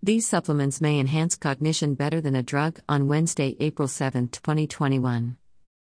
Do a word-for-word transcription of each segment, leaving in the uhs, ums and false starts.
These supplements may enhance cognition better than a drug. On Wednesday, April seventh, twenty twenty-one.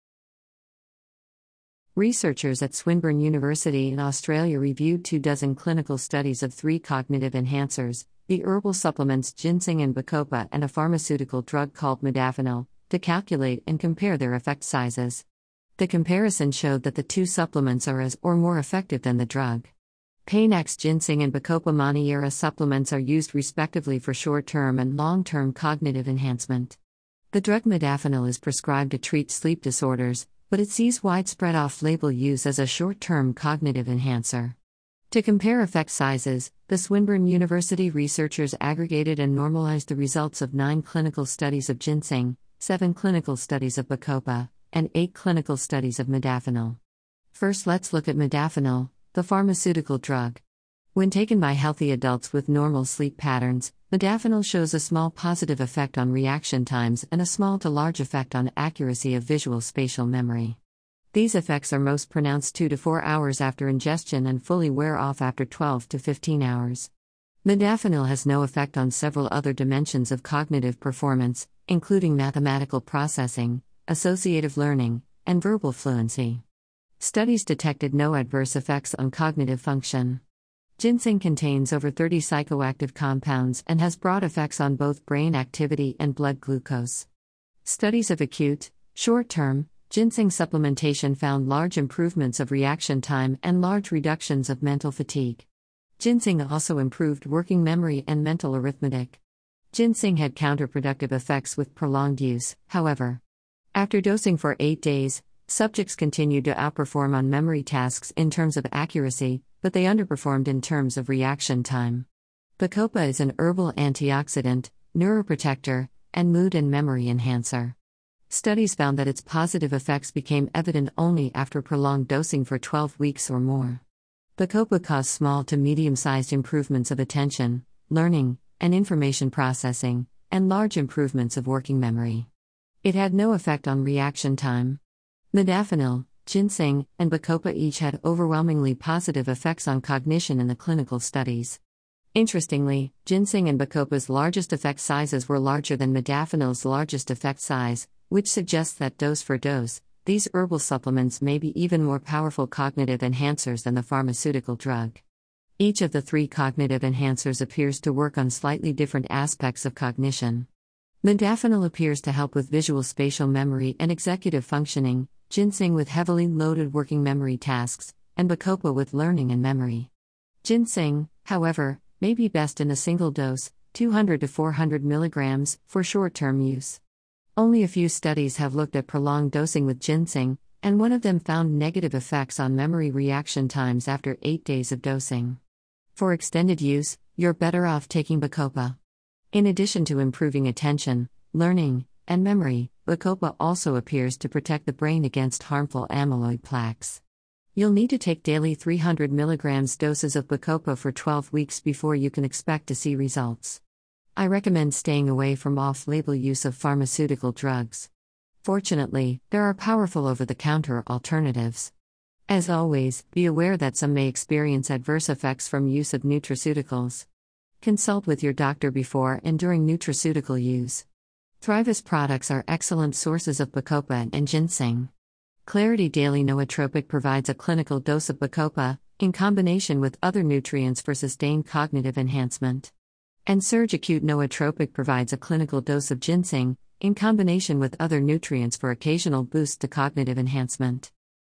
Researchers at Swinburne University in Australia reviewed two dozen clinical studies of three cognitive enhancers, the herbal supplements ginseng and bacopa, and a pharmaceutical drug called modafinil, to calculate and compare their effect sizes. The comparison showed that the two supplements are as or more effective than the drug. Panax ginseng and bacopa monnieri supplements are used respectively for short-term and long-term cognitive enhancement. The drug modafinil is prescribed to treat sleep disorders, but it sees widespread off-label use as a short-term cognitive enhancer. To compare effect sizes, the Swinburne University researchers aggregated and normalized the results of nine clinical studies of ginseng, seven clinical studies of bacopa, and eight clinical studies of modafinil. First, let's look at modafinil, the pharmaceutical drug. When taken by healthy adults with normal sleep patterns, modafinil shows a small positive effect on reaction times and a small to large effect on accuracy of visual spatial memory. These effects are most pronounced two to four hours after ingestion and fully wear off after twelve to fifteen hours. Modafinil has no effect on several other dimensions of cognitive performance, including mathematical processing, associative learning, and verbal fluency. Studies detected no adverse effects on cognitive function. Ginseng contains over thirty psychoactive compounds and has broad effects on both brain activity and blood glucose. Studies of acute, short-term, ginseng supplementation found large improvements of reaction time and large reductions of mental fatigue. Ginseng also improved working memory and mental arithmetic. Ginseng had counterproductive effects with prolonged use, however. After dosing for eight days, subjects continued to outperform on memory tasks in terms of accuracy, but they underperformed in terms of reaction time. Bacopa is an herbal antioxidant, neuroprotector, and mood and memory enhancer. Studies found that its positive effects became evident only after prolonged dosing for twelve weeks or more. Bacopa caused small to medium-sized improvements of attention, learning, and information processing, and large improvements of working memory. It had no effect on reaction time. Modafinil, ginseng, and bacopa each had overwhelmingly positive effects on cognition in the clinical studies. Interestingly, ginseng and bacopa's largest effect sizes were larger than modafinil's largest effect size, which suggests that dose for dose, these herbal supplements may be even more powerful cognitive enhancers than the pharmaceutical drug. Each of the three cognitive enhancers appears to work on slightly different aspects of cognition. Modafinil appears to help with visual spatial memory and executive functioning, ginseng with heavily loaded working memory tasks, and bacopa with learning and memory. Ginseng, however, may be best in a single dose, two hundred to four hundred milligrams, for short-term use. Only a few studies have looked at prolonged dosing with ginseng, and one of them found negative effects on memory reaction times after eight days of dosing. For extended use, you're better off taking bacopa. In addition to improving attention, learning, and memory, bacopa also appears to protect the brain against harmful amyloid plaques. You'll need to take daily three hundred milligrams doses of bacopa for twelve weeks before you can expect to see results. I recommend staying away from off-label use of pharmaceutical drugs. Fortunately, there are powerful over-the-counter alternatives. As always, be aware that some may experience adverse effects from use of nutraceuticals. Consult with your doctor before and during nutraceutical use. Thrivus products are excellent sources of bacopa and ginseng. Clarity Daily Nootropic provides a clinical dose of bacopa, in combination with other nutrients for sustained cognitive enhancement. And Surge Acute Nootropic provides a clinical dose of ginseng, in combination with other nutrients for occasional boost to cognitive enhancement.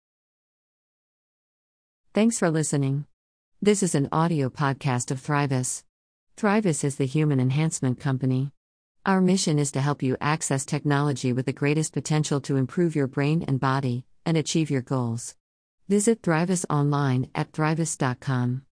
Thanks for listening. This is an audio podcast of Thrivus. Thrivus is the human enhancement company. Our mission is to help you access technology with the greatest potential to improve your brain and body, and achieve your goals. Visit Thrivus online at thrivus dot com.